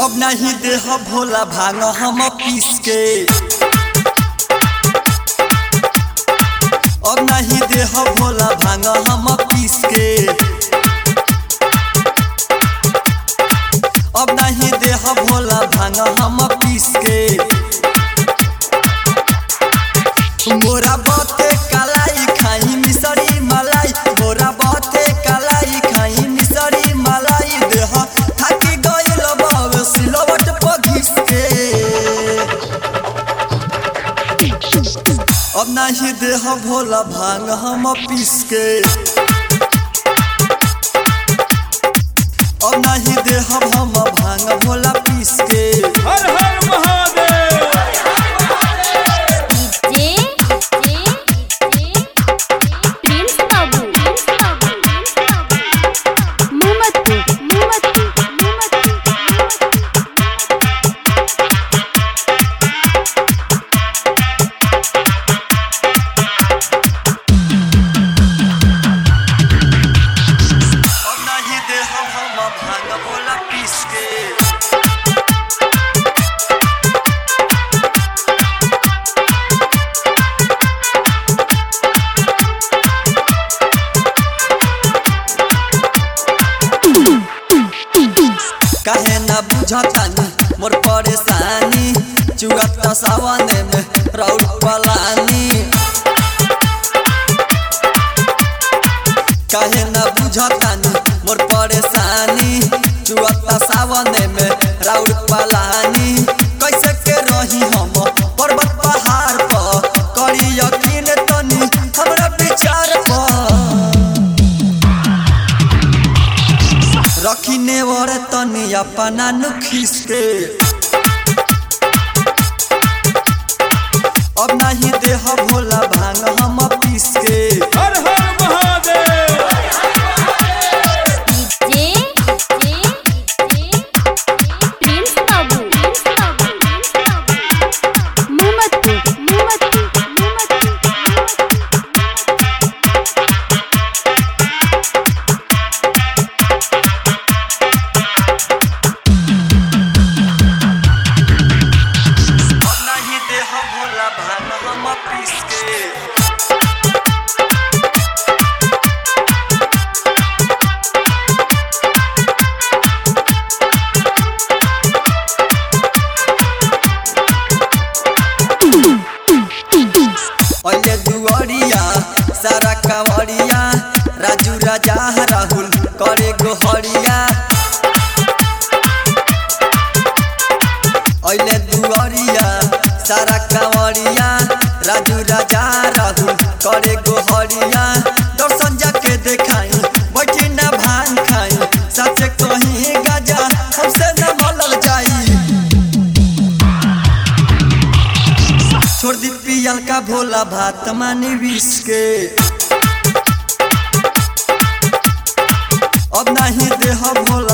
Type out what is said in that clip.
अब नहीं देह भोला भांग हम पीस के, अब नहीं देह भोला भांग हम पीस के, अब नहीं देह भोला भांग हम पीस के। मोरा बाते कलाई खाई मिसरी मलाई, मोरा बाते कलाई खाई मिसरी मलाई, देह थाकी गइल बावे सिलवट पर घिस के। अब नहीं देह भोला भांग हम पीस के, अब नहीं देह हम भांग भोला पीस के। हर हर महादेव। भांग भोला पीस के। काहे ना बुझतानी मोर परेशानी, चुगता सावने में राउर पलानी। काहे ना बुझतानी मोर परेशानी, चुगता सावने में राउर पलानी। कैसे के रही हम पर्वत पहाड़ पर, करी यकीन तनी हमरा विचार पर। रखिने वर तनी अपना नुखिस के, अब नहीं देह भोला भांग हम पीस के। हर हर महादेव। भांग हम पीस के। पहले दुआरिया सारा कांवरिया, राजू राजा राहुल करे गोहरिया। पहले दुआरिया सारा कांवरिया, राजू राजा राहुल करे गोहरिया। दर्शन जाके देखाई बैठी ना भांग खाई, सच कहीं गजा हमसे न मलल जाई। छोड़ दी पियल का भोला भात मानी विष के, अब नहीं देह भोला